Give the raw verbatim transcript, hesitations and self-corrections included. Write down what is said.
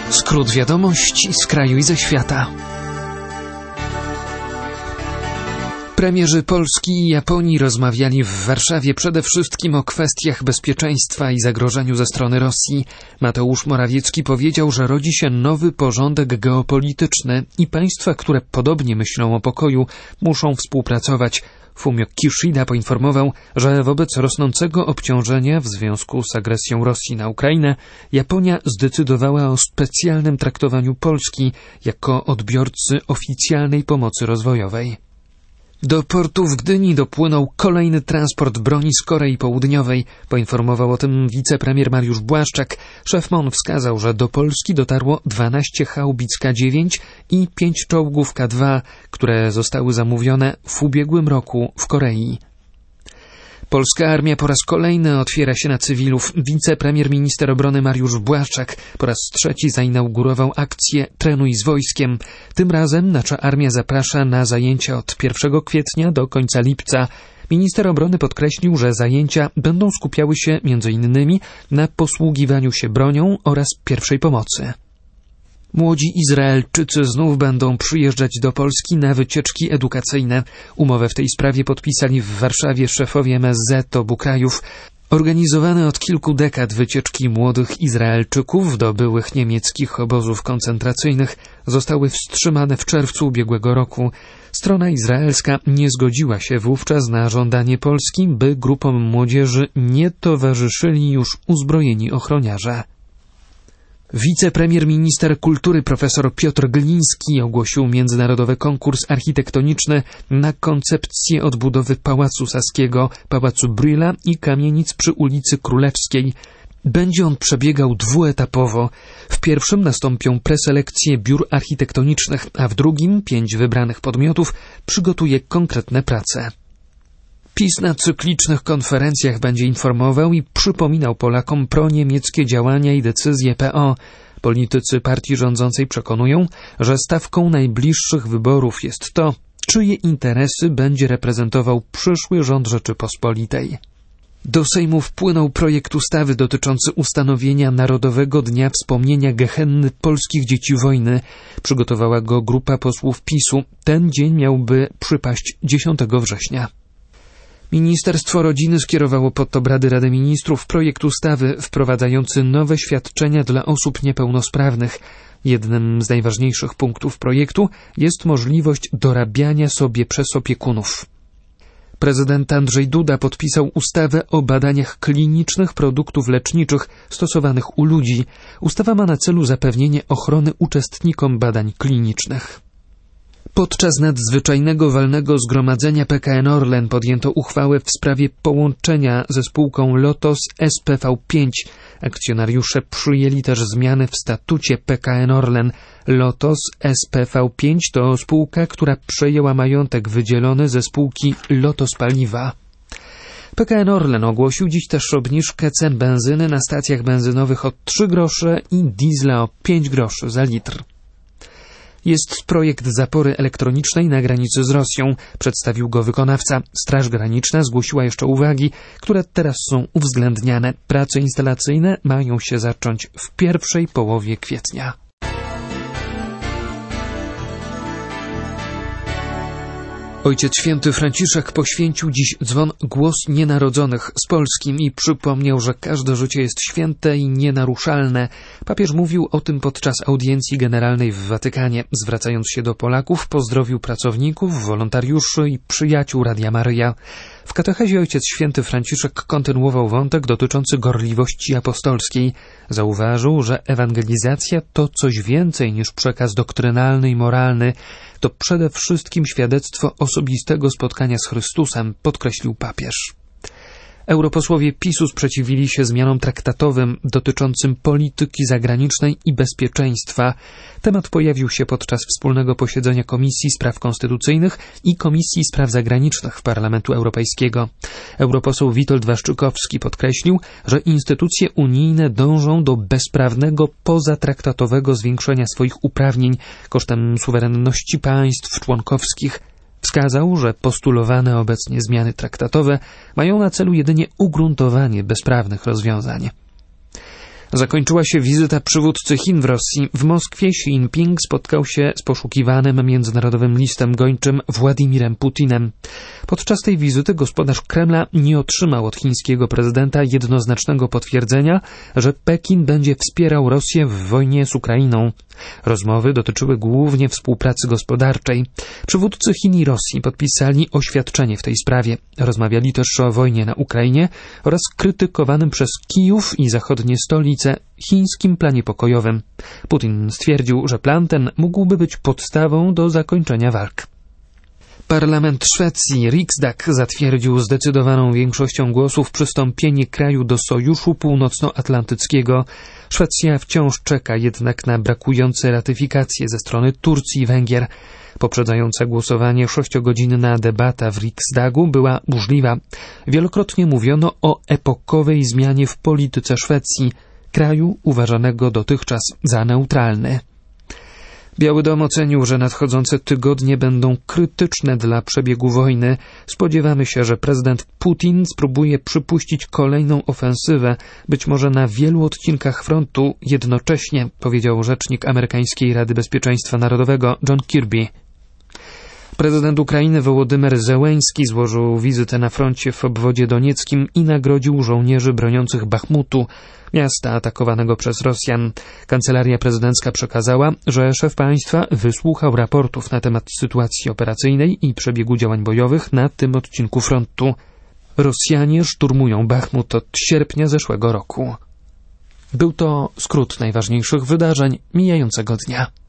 Skrót wiadomości z kraju i ze świata. Premierzy Polski i Japonii rozmawiali w Warszawie przede wszystkim o kwestiach bezpieczeństwa i zagrożeniu ze strony Rosji. Mateusz Morawiecki powiedział, że rodzi się nowy porządek geopolityczny i państwa, które podobnie myślą o pokoju, muszą współpracować. Fumio Kishida poinformował, że wobec rosnącego obciążenia w związku z agresją Rosji na Ukrainę, Japonia zdecydowała o specjalnym traktowaniu Polski jako odbiorcy oficjalnej pomocy rozwojowej. Do portu w Gdyni dopłynął kolejny transport broni z Korei Południowej. Poinformował o tym wicepremier Mariusz Błaszczak. Szef M O N wskazał, że do Polski dotarło dwanaście haubic K dziewięć i pięć czołgów K dwa, które zostały zamówione w ubiegłym roku w Korei. Polska armia po raz kolejny otwiera się na cywilów. Wicepremier minister obrony Mariusz Błaszczak po raz trzeci zainaugurował akcję Trenuj z wojskiem. Tym razem nasza armia zaprasza na zajęcia od pierwszego kwietnia do końca lipca. Minister obrony podkreślił, że zajęcia będą skupiały się między innymi na posługiwaniu się bronią oraz pierwszej pomocy. Młodzi Izraelczycy znów będą przyjeżdżać do Polski na wycieczki edukacyjne. Umowę w tej sprawie podpisali w Warszawie szefowie M S Z obu krajów. Organizowane od kilku dekad wycieczki młodych Izraelczyków do byłych niemieckich obozów koncentracyjnych zostały wstrzymane w czerwcu ubiegłego roku. Strona izraelska nie zgodziła się wówczas na żądanie Polski, by grupom młodzieży nie towarzyszyli już uzbrojeni ochroniarze. Wicepremier minister kultury profesor Piotr Gliński ogłosił międzynarodowy konkurs architektoniczny na koncepcję odbudowy Pałacu Saskiego, Pałacu Brühla i kamienic przy ulicy Królewskiej. Będzie on przebiegał dwuetapowo. W pierwszym nastąpią preselekcje biur architektonicznych, a w drugim pięć wybranych podmiotów przygotuje konkretne prace. PiS na cyklicznych konferencjach będzie informował i przypominał Polakom proniemieckie działania i decyzje P O. Politycy partii rządzącej przekonują, że stawką najbliższych wyborów jest to, czyje interesy będzie reprezentował przyszły rząd Rzeczypospolitej. Do Sejmu wpłynął projekt ustawy dotyczący ustanowienia Narodowego Dnia Wspomnienia Gehenny polskich dzieci wojny. Przygotowała go grupa posłów PiSu. Ten dzień miałby przypaść dziesiątego września. Ministerstwo Rodziny skierowało pod obrady Rady Ministrów projekt ustawy wprowadzający nowe świadczenia dla osób niepełnosprawnych. Jednym z najważniejszych punktów projektu jest możliwość dorabiania sobie przez opiekunów. Prezydent Andrzej Duda podpisał ustawę o badaniach klinicznych produktów leczniczych stosowanych u ludzi. Ustawa ma na celu zapewnienie ochrony uczestnikom badań klinicznych. Podczas nadzwyczajnego walnego zgromadzenia P K N Orlen podjęto uchwałę w sprawie połączenia ze spółką Lotos S P V pięć. Akcjonariusze przyjęli też zmiany w statucie P K N Orlen. Lotos S P V pięć to spółka, która przejęła majątek wydzielony ze spółki Lotos Paliwa. P K N Orlen ogłosił dziś też obniżkę cen benzyny na stacjach benzynowych o trzy grosze i diesla o pięć groszy za litr. Jest projekt zapory elektronicznej na granicy z Rosją. Przedstawił go wykonawca. Straż Graniczna zgłosiła jeszcze uwagi, które teraz są uwzględniane. Prace instalacyjne mają się zacząć w pierwszej połowie kwietnia. Ojciec Święty Franciszek poświęcił dziś dzwon Głos Nienarodzonych z polskim i przypomniał, że każde życie jest święte i nienaruszalne. Papież mówił o tym podczas audiencji generalnej w Watykanie. Zwracając się do Polaków, pozdrowił pracowników, wolontariuszy i przyjaciół Radia Maryja. W katechezie Ojciec Święty Franciszek kontynuował wątek dotyczący gorliwości apostolskiej. Zauważył, że ewangelizacja to coś więcej niż przekaz doktrynalny i moralny. To przede wszystkim świadectwo osobistego spotkania z Chrystusem, podkreślił papież. Europosłowie PiSu sprzeciwili się zmianom traktatowym dotyczącym polityki zagranicznej i bezpieczeństwa. Temat pojawił się podczas wspólnego posiedzenia Komisji Spraw Konstytucyjnych i Komisji Spraw Zagranicznych Parlamentu Europejskiego. Europoseł Witold Waszczykowski podkreślił, że instytucje unijne dążą do bezprawnego, pozatraktatowego zwiększenia swoich uprawnień kosztem suwerenności państw członkowskich. Wskazał, że postulowane obecnie zmiany traktatowe mają na celu jedynie ugruntowanie bezprawnych rozwiązań. Zakończyła się wizyta przywódcy Chin w Rosji. W Moskwie Xi Jinping spotkał się z poszukiwanym międzynarodowym listem gończym Władimirem Putinem. Podczas tej wizyty gospodarz Kremla nie otrzymał od chińskiego prezydenta jednoznacznego potwierdzenia, że Pekin będzie wspierał Rosję w wojnie z Ukrainą. Rozmowy dotyczyły głównie współpracy gospodarczej. Przywódcy Chin i Rosji podpisali oświadczenie w tej sprawie. Rozmawiali też o wojnie na Ukrainie oraz krytykowanym przez Kijów i zachodnie stolice chińskim planie pokojowym. Putin stwierdził, że plan ten mógłby być podstawą do zakończenia walk. Parlament Szwecji, Riksdag, zatwierdził zdecydowaną większością głosów przystąpienie kraju do Sojuszu Północnoatlantyckiego. Szwecja wciąż czeka jednak na brakujące ratyfikacje ze strony Turcji i Węgier. Poprzedzająca głosowanie sześciogodzinna debata w Riksdagu była burzliwa. Wielokrotnie mówiono o epokowej zmianie w polityce Szwecji, kraju uważanego dotychczas za neutralny. Biały Dom ocenił, że nadchodzące tygodnie będą krytyczne dla przebiegu wojny. Spodziewamy się, że prezydent Putin spróbuje przypuścić kolejną ofensywę, być może na wielu odcinkach frontu jednocześnie, powiedział rzecznik amerykańskiej Rady Bezpieczeństwa Narodowego John Kirby. Prezydent Ukrainy Wołodymyr Zełeński złożył wizytę na froncie w obwodzie donieckim i nagrodził żołnierzy broniących Bachmutu, miasta atakowanego przez Rosjan. Kancelaria prezydencka przekazała, że szef państwa wysłuchał raportów na temat sytuacji operacyjnej i przebiegu działań bojowych na tym odcinku frontu. Rosjanie szturmują Bachmut od sierpnia zeszłego roku. Był to skrót najważniejszych wydarzeń mijającego dnia.